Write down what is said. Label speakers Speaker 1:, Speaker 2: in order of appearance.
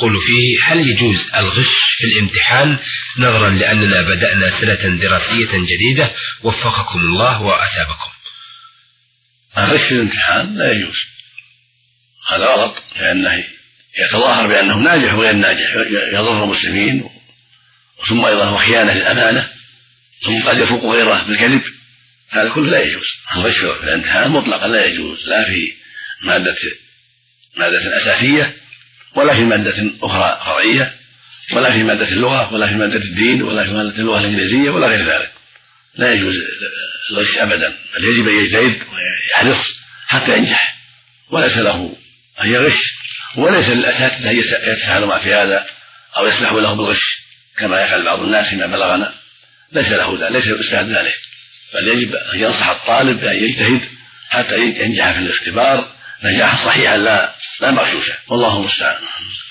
Speaker 1: يقول فيه: هل يجوز الغش في الامتحان نظرا لأننا بدأنا سنة دراسية جديدة وفقكم الله وأثابكم؟
Speaker 2: الغش في الامتحان لا يجوز، هذا غلط، لأنه يتظاهر بأنه ناجح وغير ناجح، يضر المسلمين، ثم أيضا هو خيانة للأمانة، ثم قد يفوق غيره بالكذب. هذا كله لا يجوز. الغش في الامتحان مطلقا لا يجوز، لا في مادة أساسية، ولا في مادة أخرى فرعية، ولا في مادة اللغة، ولا في مادة الدين، ولا في مادة اللغة الإنجليزية، ولا غير ذلك. لا يجوز الغش أبدا، بل يجب أن يجتهد ويحرص حتى ينجح، وليس له أن يغش، وليس للأساتذة أن يتساهلوا في هذا أو يسمحوا له بالغش كما يفعل بعض الناس فيما بلغنا. ليس له ذلك، ليس الأستاذ ذلك، بل يجب أن ينصح الطالب بأن يجتهد حتى ينجح في الاختبار نجاحا صحيحا لا مغشوشا، والله المستعان.